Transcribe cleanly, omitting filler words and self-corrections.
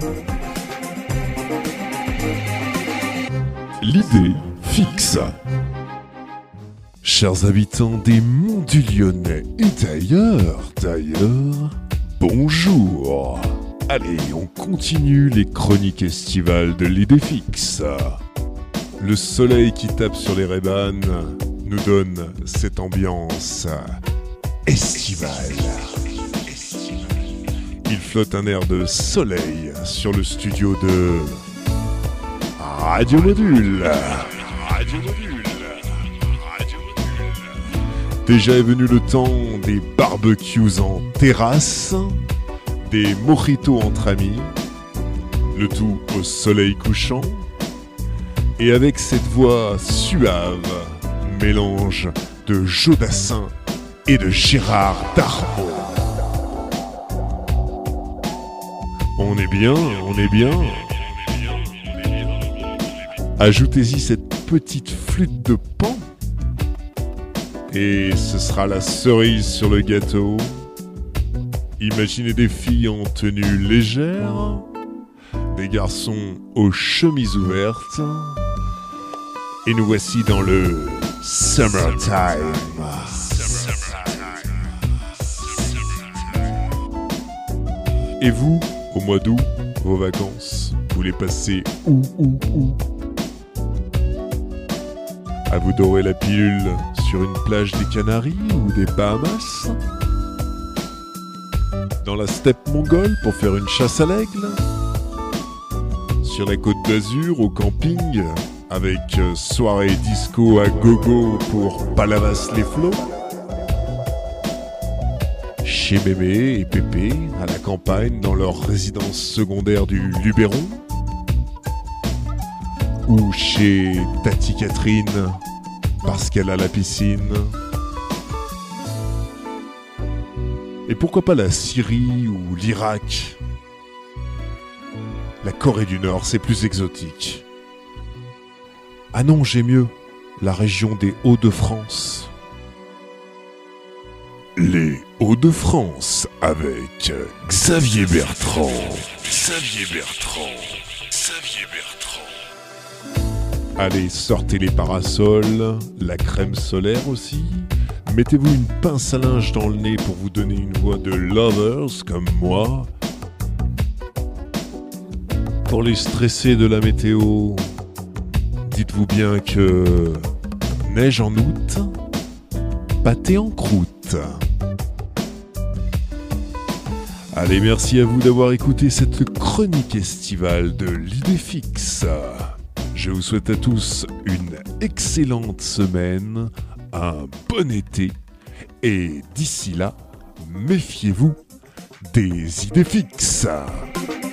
L'idée fixe. Chers habitants des monts du Lyonnais et d'ailleurs, bonjour. Allez, on continue les chroniques estivales de l'idée fixe. Le soleil qui tape sur les Ray-Ban nous donne cette ambiance estivale. Il flotte un air de soleil sur le studio de Radio Module. Déjà est venu le temps des barbecues en terrasse, des mojitos entre amis, le tout au soleil couchant, et avec cette voix suave, mélange de Jodassin et de Gérard Darmon. On est bien. Ajoutez-y cette petite flûte de Pan, et ce sera la cerise sur le gâteau. Imaginez des filles en tenue légère, des garçons aux chemises ouvertes, et nous voici dans le summertime. Et vous, au mois d'août, vos vacances, vous les passez où? À vous dorer la pilule sur une plage des Canaries ou des Bahamas? Dans la steppe mongole pour faire une chasse à l'aigle? Sur la côte d'Azur au camping avec soirée disco à gogo pour Palavas-les-Flots? Chez Mémé et Pépé à la campagne dans leur résidence secondaire du Luberon? Ou chez Tati Catherine parce qu'elle a la piscine? Et pourquoi pas la Syrie ou l'Irak? La Corée du Nord, c'est plus exotique. Ah non, j'ai mieux, la région des Hauts-de-France. Les Hauts-de-France avec Xavier Bertrand. Allez, sortez les parasols, la crème solaire aussi. Mettez-vous une pince à linge dans le nez pour vous donner une voix de lovers comme moi. Pour les stressés de la météo, dites-vous bien que neige en août, pâté en croûte. Allez, merci à vous d'avoir écouté cette chronique estivale de l'idée fixe. Je vous souhaite à tous une excellente semaine, un bon été, et d'ici là, méfiez-vous des idées fixes.